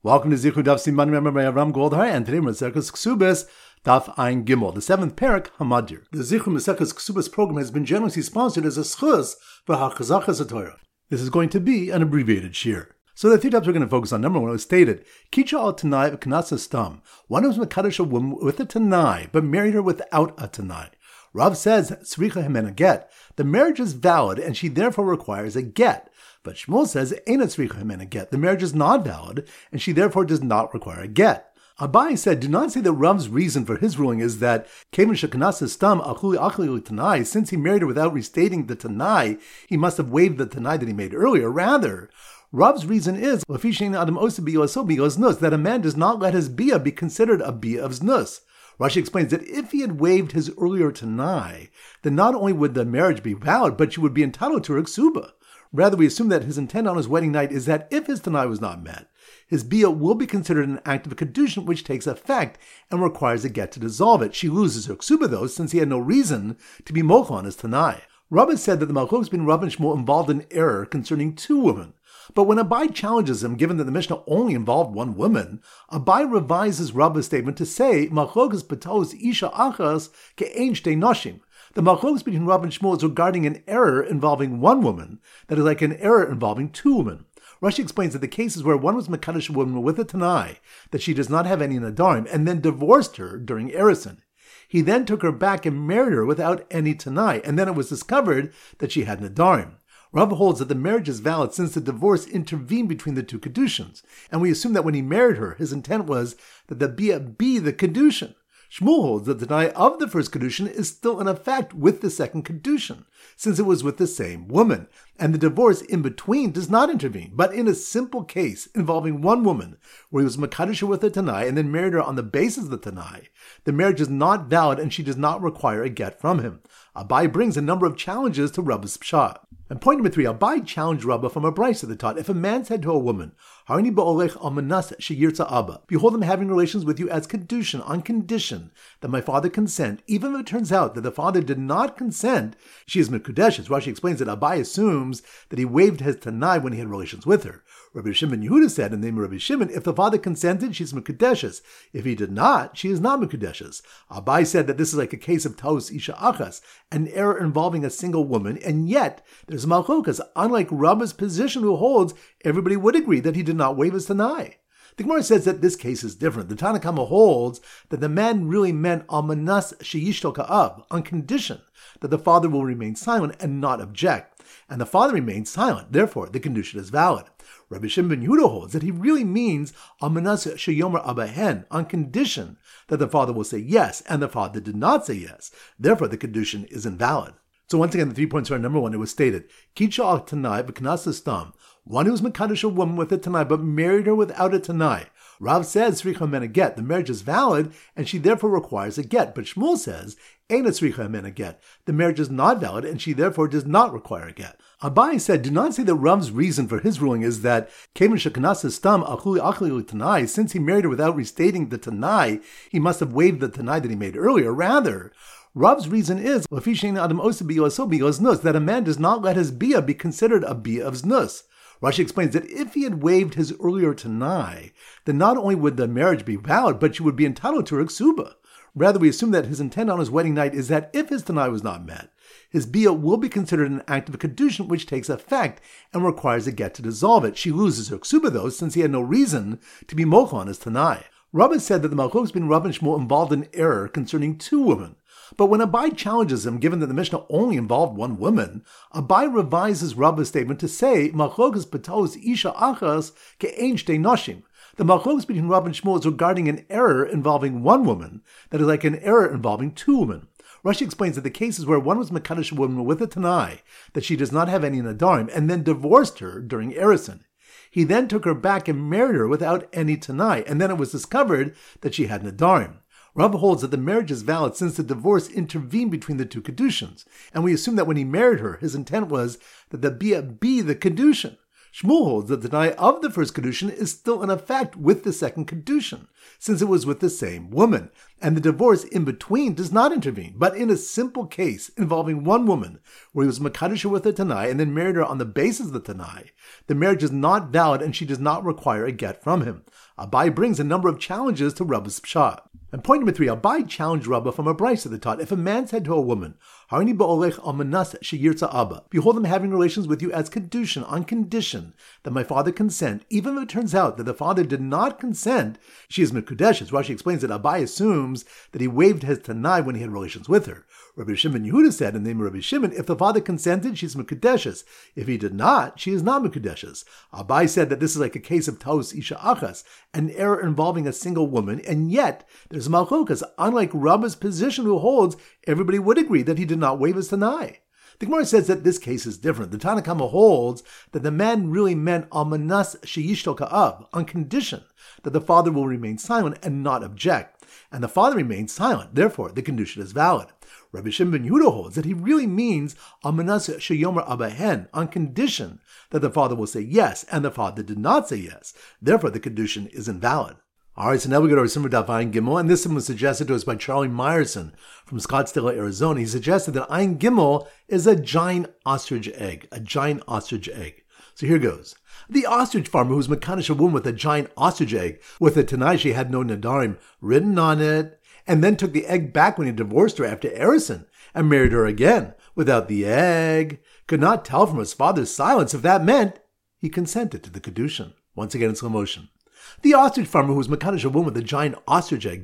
Welcome to Zichud Daf Siman Member by Avram Goldhar, and today we're Maseches Ksubas Daf Ein Gimel, the seventh parak Hamadir. The Zichud Maseches Ksubas program has been generously sponsored as a schus for Hachazachas HaTorah. This is going to be an abbreviated shir. So the three topics we're going to focus on. Number one, it was stated, Kicha al Tanai v'Knasa Stam. One was Mekadosh a woman with a Tanai, but married her without a Tanai. Rav says, Tzricha Hemena Get. The marriage is valid, and she therefore requires a get. But Shmuel says, Eina Tzricha Hemena Get. The marriage is not valid, and she therefore does not require a get. Abai said, do not say that Rav's reason for his ruling is that Kevin Shekanasa Stam Achuli Achli Tanai, since he married her without restating the Tanai, he must have waived the Tanai that he made earlier. Rather, Rav's reason is that a man does not let his bia be considered a bia of znus. Rashi explains that if he had waived his earlier Tanai, then not only would the marriage be valid, but she would be entitled to her ksuba. Rather, we assume that his intent on his wedding night is that if his Tanai was not met, his bia will be considered an act of kedushin which takes effect and requires a get to dissolve it. She loses her ksuba though, since he had no reason to be mochel on his Tanai. Rabbah said that the Malchus bin Rav and Shmuel involved in error concerning two women. But when Abai challenges him, given that the Mishnah only involved one woman, Abai revises Rabbah's statement to say, Malchus betos isha achas ke'ein shtei noshim. The Malchus between Rav and Shmuel is regarding an error involving one woman, that is like an error involving two women. Rashi explains that the cases where one was Mekadosh a woman with a Tanai, that she does not have any Nadarim, and then divorced her during Erison. He then took her back and married her without any Tanai, and then it was discovered that she had Nadarim. Rav holds that the marriage is valid since the divorce intervened between the two Kedushans, and we assume that when he married her, his intent was that the Bia be the Kedushan. Shmuel holds that the Tanai of the first Kedushan is still in effect with the second Kedushan, since it was with the same woman, and the divorce in between does not intervene. But in a simple case involving one woman, where he was Mekadosh with a Tanai and then married her on the basis of the Tanai, the marriage is not valid and she does not require a get from him. Abai brings a number of challenges to Rabbah's pshat. And point number three, Abai challenged Rabbah from a brisa that taught, if a man said to a woman, Harini ba'olech almanas sheyirtza abba, behold, I'm having relations with you as kedushin, on condition that my father consent, even if it turns out that the father did not consent, she is mekudeshes. Rashi explains that Abai assumes that he waived his tanai when he had relations with her. Rabbi Shimon Yehuda said, in the name of Rabbi Shimon, if the father consented, she's mekudeshes. If he did not, she is not mekudeshes. Abai said that this is like a case of taos isha achas, an error involving a single woman, and yet there's malchokas. Unlike Rabbah's position, who holds everybody would agree that he did not waive his tanai. The Gemara says that this case is different. The Tanna Kama holds that the man really meant almanas sheyishto ka'ab, on condition that the father will remain silent and not object. And the father remains silent. Therefore, the condition is valid. Rabbi Shimon ben Yehuda holds that he really means almanas sheyomer abahen, on condition that the father will say yes, and the father did not say yes. Therefore, the condition is invalid. So once again, the 3 points are number one. It was stated, Kicha al Tanai v'Knasa Stam. One who was Mekadosh a woman with a Tanai, but married her without a Tanai. Rav says, Tzricha Hemena Get. The marriage is valid, and she therefore requires a get. But Shmuel says, Eina Tzricha Hemena Get. The marriage is not valid, and she therefore does not require a get. Abai said, do not say that Rav's reason for his ruling is that Kevin Shekanasa Stam Achuli Achli Tanai, since he married her without restating the Tanai, he must have waived the Tanai that he made earlier. Rather, Rav's reason is that a man does not let his bia be considered a bia of znus. Rashi explains that if he had waived his earlier Tanai, then not only would the marriage be valid, but she would be entitled to her ksuba. Rather, we assume that his intent on his wedding night is that if his Tanai was not met, his bia will be considered an act of kedushin which takes effect and requires a get to dissolve it. She loses her ksuba though, since he had no reason to be mochel on his Tanai. Rabbah said that the Malchus bin Rav and Shmuel involved in error concerning two women. But when Abai challenges him, given that the Mishnah only involved one woman, Abai revises Rabbah's statement to say, Malchus betos isha achas ke'ein shtei noshim. The Malchus between Rav and Shmuel is regarding an error involving one woman, that is like an error involving two women. Rashi explains that the cases where one was Mekadosh a woman with a Tanai, that she does not have any Nadarim, and then divorced her during Erison. He then took her back and married her without any Tanai, and then it was discovered that she had Nadarim. Rav holds that the marriage is valid since the divorce intervened between the two Kedushans, and we assume that when he married her, his intent was that the Bia be the Kedushan. Shmuel holds that the Tanai of the first Kedushin is still in effect with the second Kedushin, since it was with the same woman, and the divorce in between does not intervene. But in a simple case involving one woman, where he was Mekadosh with a Tanai and then married her on the basis of the Tanai, the marriage is not valid and she does not require a get from him. Abai brings a number of challenges to Rabba's Pshat. And point number 3, Abai challenged Rabba from a brisa that taught, if a man said to a woman, Harini ba'olech almanas sheyirtza Abba, behold, I'm having relations with you as Kedushin, on condition that my father consent, even if it turns out that the father did not consent, she is Mekudeshes. Rashi explains that Abai assumes that he waived his Tanai when he had relations with her. Rabbi Shimon Yehuda said in the name of Rabbi Shimon, if the father consented, she's Mekudeshes. If he did not, she is not Mekudeshes. Abai said that this is like a case of Taus Isha Achas, an error involving a single woman, and yet there's Malchokas, unlike Rabba's position who holds everybody would agree that he did not waive his Tanai. The Gemara says that this case is different. The Tanna Kama holds that the man really meant almanas sheyishto ka'av, on condition that the father will remain silent and not object. And the father remains silent, therefore the condition is valid. Rabbi Shimon ben Yehuda holds that he really means almanas sheyomer abahen, on condition that the father will say yes, and the father did not say yes. Therefore the condition is invalid. Alright, so now we go to our Simmer Daf Ayin Gimel, and this one was suggested to us by Charlie Meyerson from Scottsdale, Arizona. He suggested that Ayin Gimel is a giant ostrich egg, So here goes. The ostrich farmer who was Mekadosh a woman with a giant ostrich egg, with a Tanai she had no Nadarim written on it, and then took the egg back when he divorced her after Erison, and married her again, without the egg, could not tell from his father's silence if that meant he consented to the Kedushin. Once again in slow motion. The ostrich farmer who was Mekadosh a woman with a giant ostrich egg,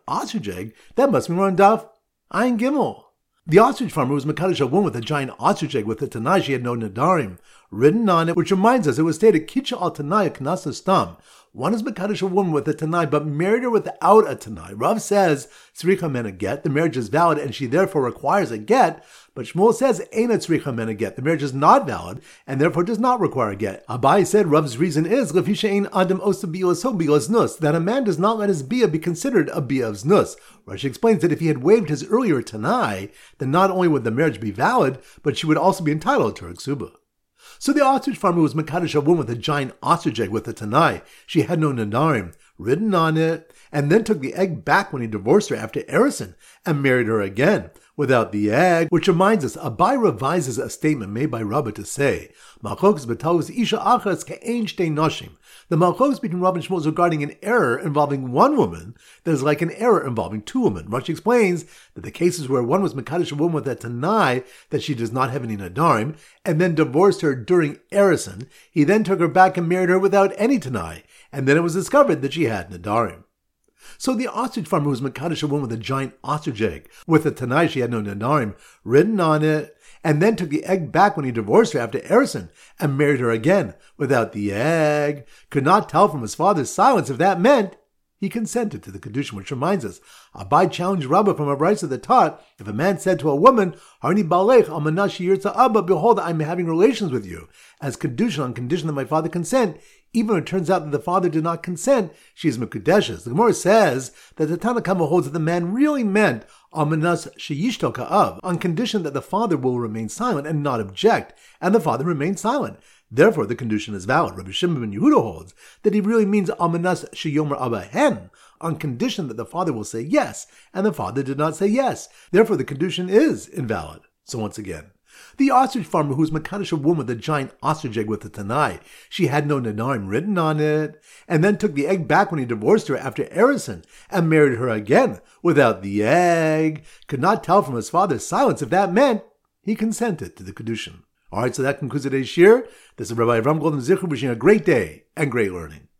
that must be on Daf Ayin Gimel. The ostrich farmer was Mekadosh a woman with a giant ostrich egg with a Tanai she had no Nadarim written on it, which reminds us it was stated, Kitcha al Tanai Knasa Stam. One is Mekadosh a woman with a Tanai, but married her without a Tanai. Rav says, Tzricha mena get, the marriage is valid and she therefore requires a get, but Shmuel says, Eina tzricha mena get, the marriage is not valid and therefore does not require a get. Abai said Rav's reason is, Lefisha ein adam osa bi'os ho bi'os nus, that a man does not let his bia be considered a bia of znus. Rashi explains that if he had waived his earlier Tanai, then not only would the marriage be valid, but she would also be entitled to her ksuba. So the ostrich farmer was Mekadosh a woman with a giant ostrich egg with a Tanai. She had no Nadarim written on it, and then took the egg back when he divorced her after Erison, and married her again, without the egg, which reminds us, Abai revises a statement made by Rabbah to say, Malchokes b'talus isha achas ke'ein shtei noshim. The Malchokes between Rabbah and Shmuel is regarding an error involving one woman that is like an error involving two women. Rashi explains that the cases where one was Mekadosh a woman with a Tanai that she does not have any Nadarim, and then divorced her during Erison, he then took her back and married her without any Tanai, and then it was discovered that she had Nadarim. So the ostrich farmer was Mekadosh a woman with a giant ostrich egg, with a Tanai she had no Nadarim written on it, and then took the egg back when he divorced her after Erison, and married her again, without the egg, could not tell from his father's silence if that meant he consented to the Kedushin, which reminds us, Abai challenged Rabbah from a brisa that taught, if a man said to a woman, Harni balech almanas sheyirtza Abba, behold, I am having relations with you, as Kedushin on condition that my father consent, even if it turns out that the father did not consent, she is Mekudeshes. The Gemara says that the Tanna Kama holds that the man really meant almanas sheyishto ka'av, on condition that the father will remain silent and not object, and the father remains silent. Therefore, the condition is valid. Rabbi Shimon ben Yehuda holds that he really means almanas sheyomer abahen, on condition that the father will say yes, and the father did not say yes. Therefore, the condition is invalid. So once again, the ostrich farmer who was Mekadosh a woman with a giant ostrich egg with a Tanai, she had no Nadarim written on it, and then took the egg back when he divorced her after Erison, and married her again, without the egg, could not tell from his father's silence if that meant he consented to the Kedushin. Alright, so that concludes today's shir. This is Rabbi Avram Golden Zichur wishing a great day and great learning.